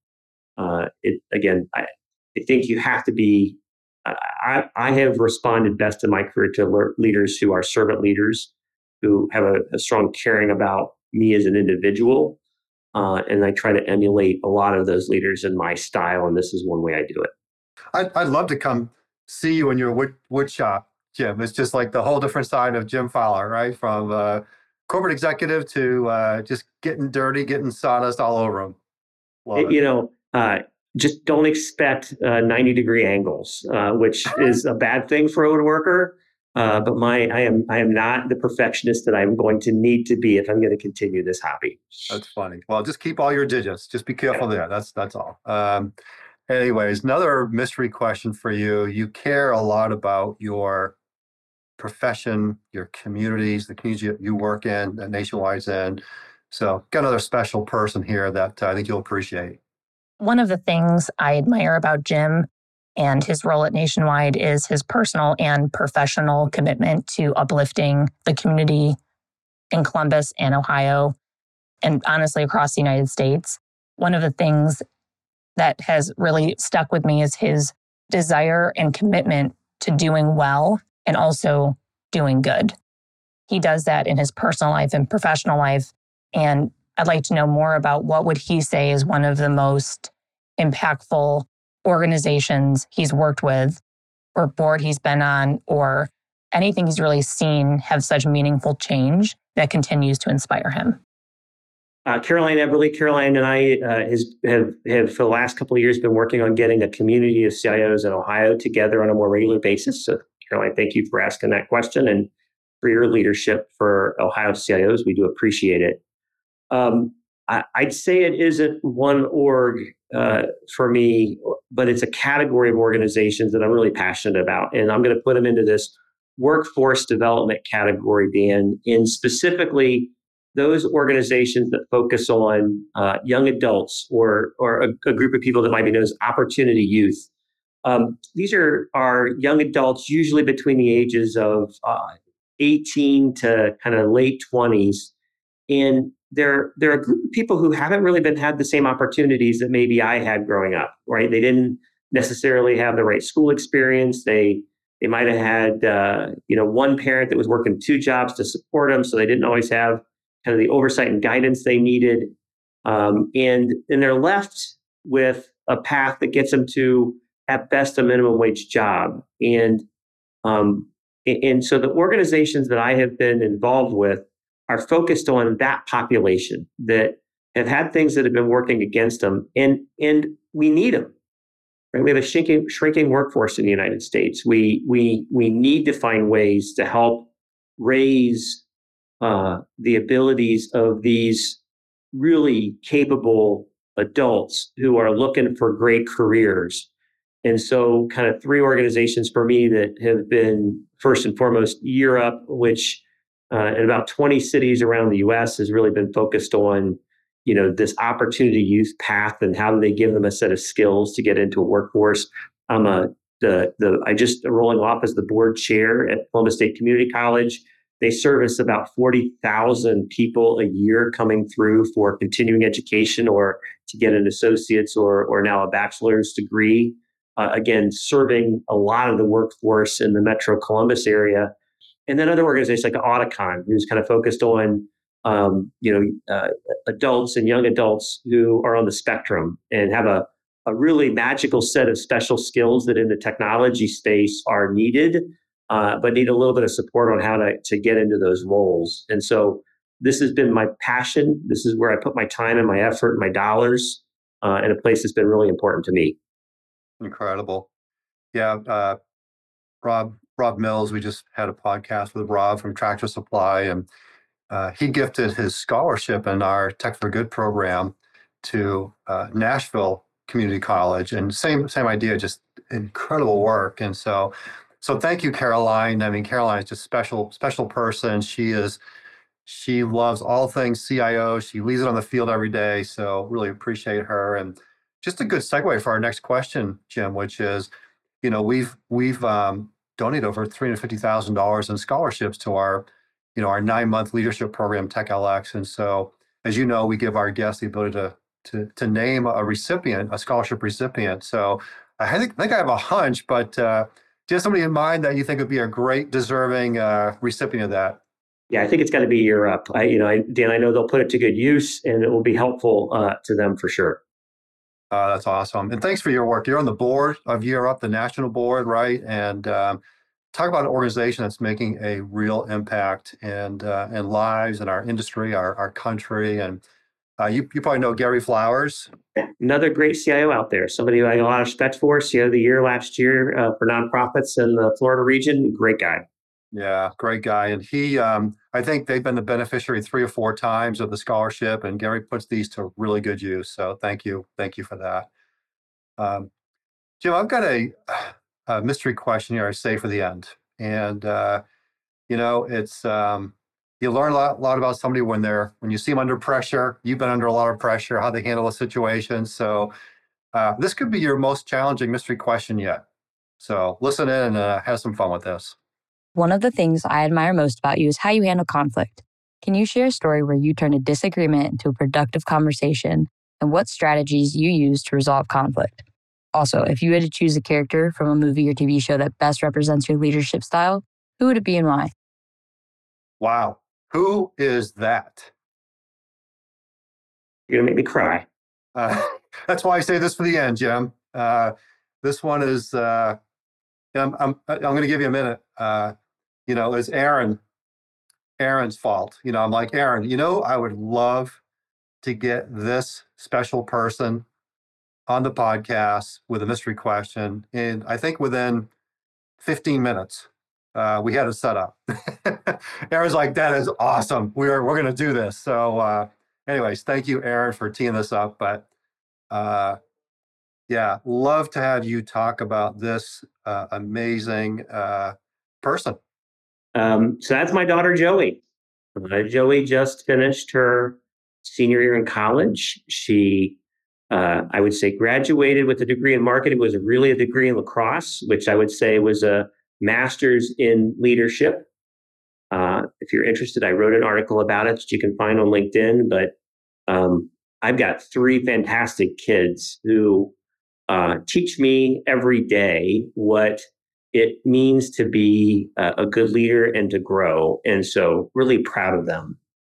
I think you have to be, I have responded best in my career to leaders who are servant leaders, who have a strong caring about me as an individual. And I try to emulate a lot of those leaders in my style. And this is one way I do it. I'd love to come see you in your wood shop, Jim. It's just like the whole different side of Jim Fowler, right? From corporate executive to just getting dirty, getting sawdust all over him. Just don't expect 90-degree angles, which is a bad thing for a woodworker. But I am not the perfectionist that I'm going to need to be if I'm going to continue this hobby. That's funny. Well, just keep all your digits. Just be careful there. That's all. Anyways, another mystery question for you. You care a lot about your profession, your communities, the communities you work in, that Nationwide's in. So got another special person here that I think you'll appreciate. One of the things I admire about Jim and his role at Nationwide is his personal and professional commitment to uplifting the community in Columbus and Ohio, and honestly across the United States. One of the things that has really stuck with me is his desire and commitment to doing well and also doing good. He does that in his personal life and professional life. And I'd like to know more about what would he say is one of the most impactful organizations he's worked with, or board he's been on, or anything he's really seen have such meaningful change that continues to inspire him. Caroline Eberly. Caroline and I have for the last couple of years been working on getting a community of CIOs in Ohio together on a more regular basis. So Caroline, thank you for asking that question and for your leadership for Ohio CIOs. We do appreciate it. I'd say it isn't one org for me, but it's a category of organizations that I'm really passionate about. And I'm going to put them into this workforce development category, Dan, in specifically those organizations that focus on young adults or a group of people that might be known as opportunity youth. These are young adults, usually between the ages of 18 to kind of late 20s. And they're a group of people who haven't really had the same opportunities that maybe I had growing up, right? They didn't necessarily have the right school experience. They might have had one parent that was working 2 jobs to support them, so they didn't always have kind of the oversight and guidance they needed. And they're left with a path that gets them to, at best, a minimum wage job. And so the organizations that I have been involved with are focused on that population that have had things that have been working against them. And we need them. Right? We have a shrinking workforce in the United States. We need to find ways to help raise the abilities of these really capable adults who are looking for great careers. And so kind of 3 organizations for me that have been, first and foremost, Year Up, which in about 20 cities around the U.S. has really been focused on this opportunity youth path and how do they give them a set of skills to get into a workforce. I'm I just rolling off as the board chair at Columbus State Community College. They service about 40,000 people a year coming through for continuing education or to get an associate's or now a bachelor's degree. Again, serving a lot of the workforce in the Metro Columbus area. And then other organizations like Audicon, who's kind of focused on adults and young adults who are on the spectrum and have a really magical set of special skills that in the technology space are needed, but need a little bit of support on how to get into those roles. And so this has been my passion. This is where I put my time and my effort and my dollars in a place that's been really important to me. Incredible. Yeah. Rob Mills, we just had a podcast with Rob from Tractor Supply, and he gifted his scholarship in our Tech for Good program to Nashville Community College, and same idea, just incredible work. And so thank you, Caroline. I mean, Caroline is just special person. She loves all things CIO. She leads it on the field every day. So really appreciate her. And just a good segue for our next question, Jim, which is, we've donated over $350,000 in scholarships to our 9-month leadership program, TechLX. And so, as you know, we give our guests the ability to name a scholarship recipient. So I think I have a hunch, but do you have somebody in mind that you think would be a great, deserving recipient of that? Yeah, I think it's got to be Europe. Dan, I know they'll put it to good use, and it will be helpful to them for sure. That's awesome. And thanks for your work. You're on the board of Year Up, the national board, right? And talk about an organization that's making a real impact in lives, in our industry, our country. And you probably know Gary Flowers. Another great CIO out there. Somebody who I have a lot of respect for. CIO of the year last year for nonprofits in the Florida region. Great guy. Yeah, great guy. And he, I think they've been the beneficiary 3 or 4 times of the scholarship, and Gary puts these to really good use. So thank you for that. Jim, I've got a mystery question here I say for the end. And, it's, you learn a lot about somebody when you see them under pressure. You've been under a lot of pressure, how they handle a situation. So this could be your most challenging mystery question yet. So listen in and have some fun with this. One of the things I admire most about you is how you handle conflict. Can you share a story where you turned a disagreement into a productive conversation and what strategies you use to resolve conflict? Also, if you had to choose a character from a movie or TV show that best represents your leadership style, who would it be and why? Wow. Who is that? You're going to make me cry. That's why I say this for the end, Jim. This one is, I'm going to give you a minute. It's Aaron's fault. I'm like, Aaron, I would love to get this special person on the podcast with a mystery question. And I think within 15 minutes, we had it set up. Aaron's like, that is awesome. We're going to do this. So anyways, thank you, Aaron, for teeing this up. But love to have you talk about this amazing person. So that's my daughter, Joey. Joey just finished her senior year in college. She, I would say, graduated with a degree in marketing. It was really a degree in lacrosse, which I would say was a master's in leadership. If you're interested, I wrote an article about it that you can find on LinkedIn. But I've got 3 fantastic kids who teach me every day what it means to be a good leader and to grow. And so really proud of them.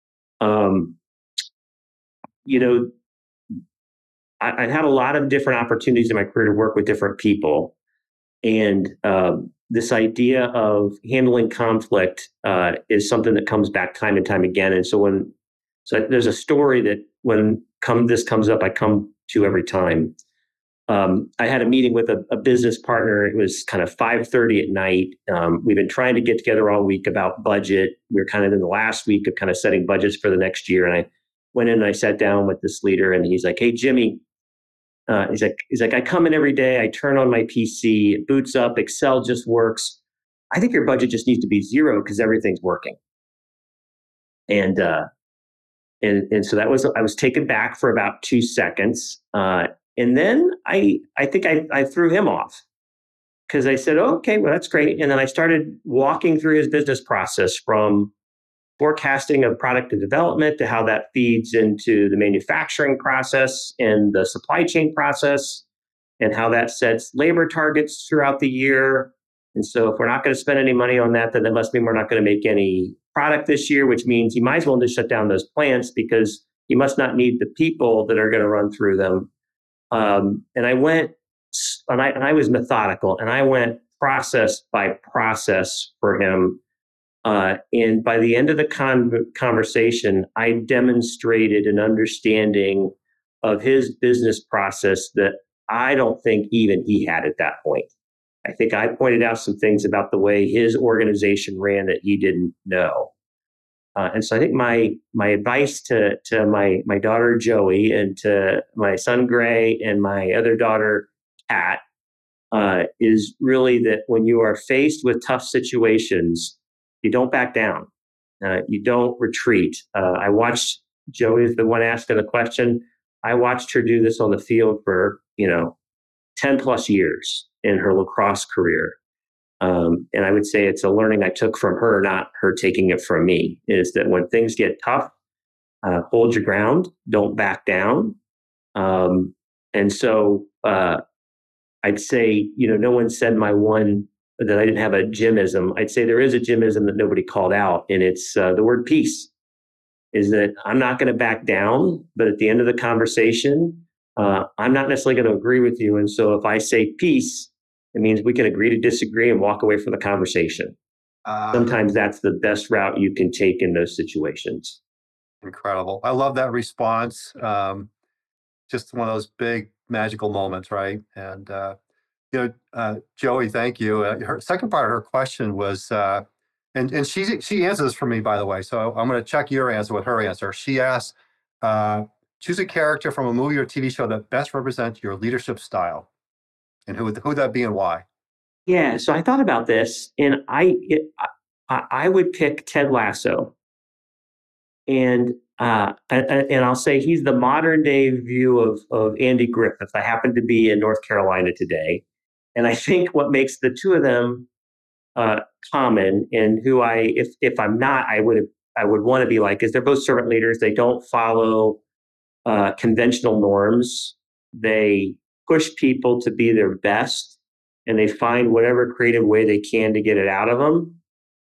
I had a lot of different opportunities in my career to work with different people. And this idea of handling conflict is something that comes back time and time again. And so there's a story that when this comes up, I come to every time. I had a meeting with a business partner. It was kind of 5:30 at night. We've been trying to get together all week about budget. We're kind of in the last week of kind of setting budgets for the next year. And I went in and I sat down with this leader, and he's like, "Hey, Jimmy," he's like, "I come in every day. I turn on my PC. It boots up. Excel just works. I think your budget just needs to be 0 because everything's working." And and so I was taken back for about 2 seconds. And then I think I threw him off because I said, oh, okay, well, that's great. And then I started walking through his business process from forecasting of product and development to how that feeds into the manufacturing process and the supply chain process and how that sets labor targets throughout the year. And so if we're not going to spend any money on that, then that must mean we're not going to make any product this year, which means you might as well just shut down those plants because you must not need the people that are going to run through them. And I went, and I was methodical, and I went process by process for him. And by the end of the conversation, I demonstrated an understanding of his business process that I don't think even he had at that point. I think I pointed out some things about the way his organization ran that he didn't know. And so I think my advice to my daughter, Joey, and to my son, Gray, and my other daughter, Kat, is really that when you are faced with tough situations, you don't back down. You don't retreat. I watched Joey is the one asking the question. I watched her do this on the field for, 10 plus years in her lacrosse career. And I would say it's a learning I took from her, not her taking it from me, is that when things get tough, hold your ground, don't back down. And so I'd say, no one said my one that I didn't have a Jimism. I'd say there is a Jimism that nobody called out, and it's the word peace. Is that I'm not going to back down, but at the end of the conversation, I'm not necessarily going to agree with you. And so if I say peace, it means we can agree to disagree and walk away from the conversation. Sometimes that's the best route you can take in those situations. Incredible. I love that response. Just one of those big magical moments, right? And, Joey, thank you. Her second part of her question was, and she answers this for me, by the way. So I'm going to check your answer with her answer. She asked, choose a character from a movie or TV show that best represents your leadership style. And who would that be and why? Yeah, so I thought about this, and I would pick Ted Lasso, and I'll say he's the modern day view of Andy Griffith. I happen to be in North Carolina today, and I think what makes the two of them common, and who if I'm not, I would want to be like, is they're both servant leaders. They don't follow conventional norms. They push people to be their best, and they find whatever creative way they can to get it out of them.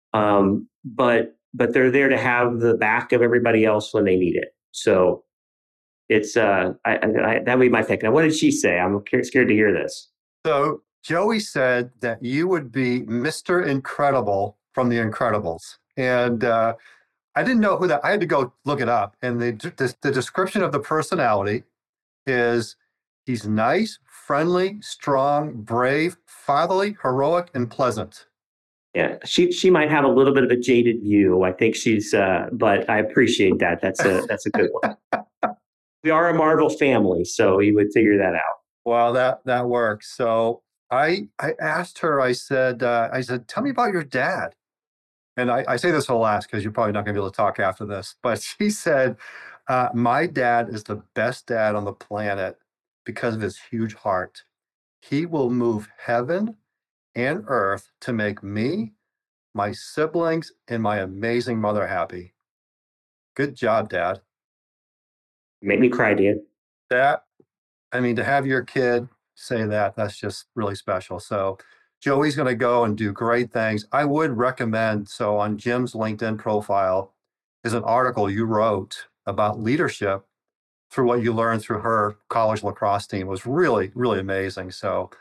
But they're there to have the back of everybody else when they need it. So it's that would be my pick. Now, what did she say? I'm scared to hear this. So Joey said that you would be Mr. Incredible from The Incredibles, and I didn't know who that. I had to go look it up, and the description of the personality is he's nice, friendly, strong, brave, fatherly, heroic, and pleasant. Yeah, she might have a little bit of a jaded view. I think she's, but I appreciate that. That's a good one. We are a Marvel family, so you would figure that out. Well, that works. So I asked her. I said, tell me about your dad. And I say this whole last because you're probably not going to be able to talk after this. But she said, my dad is the best dad on the planet because of his huge heart. He will move heaven and earth to make me, my siblings, and my amazing mother happy. Good job, Dad. Make me cry, Dan. To have your kid say that, that's just really special. So Joey's going to go and do great things. I would recommend, so on Jim's LinkedIn profile is an article you wrote about leadership through what you learned through her college lacrosse team. It was really, really amazing. So,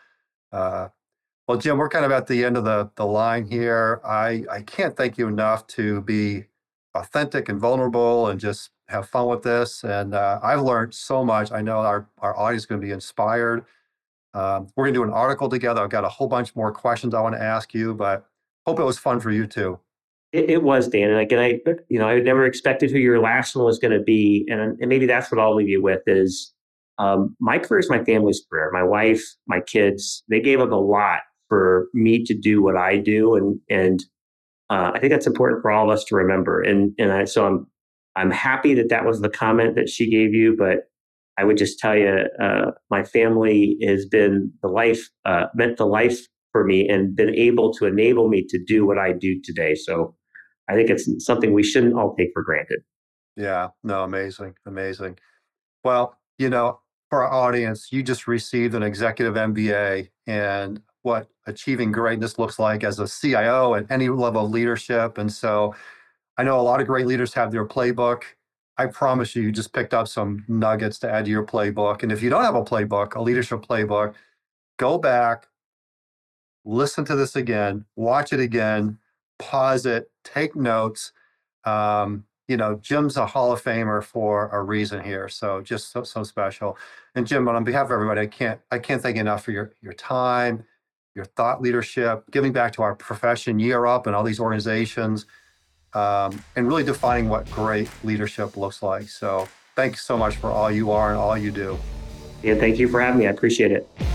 well, Jim, we're kind of at the end of the line here. I can't thank you enough to be authentic and vulnerable and just have fun with this. And I've learned so much. I know our audience is going to be inspired. We're going to do an article together. I've got a whole bunch more questions I want to ask you, but hope it was fun for you too. It was, Dan. And again, I never expected who your last one was going to be. And maybe that's what I'll leave you with is my career is my family's career. My wife, my kids, they gave up a lot for me to do what I do. And I think that's important for all of us to remember. So I'm I'm happy that that was the comment that she gave you, but I would just tell you, my family has been meant the life for me and been able to enable me to do what I do today. So I think it's something we shouldn't all take for granted. Yeah, no, amazing, amazing. Well, for our audience, you just received an executive MBA and what achieving greatness looks like as a CIO at any level of leadership. And so I know a lot of great leaders have their playbook. I promise you just picked up some nuggets to add to your playbook. And if you don't have a playbook, a leadership playbook, go back, listen to this again, watch it again, pause it, take notes. Jim's a Hall of Famer for a reason here. So just so special. And Jim, on behalf of everybody, I can't thank you enough for your time, your thought leadership, giving back to our profession year up and all these organizations, and really defining what great leadership looks like. So thanks so much for all you are and all you do. And thank you for having me. I appreciate it.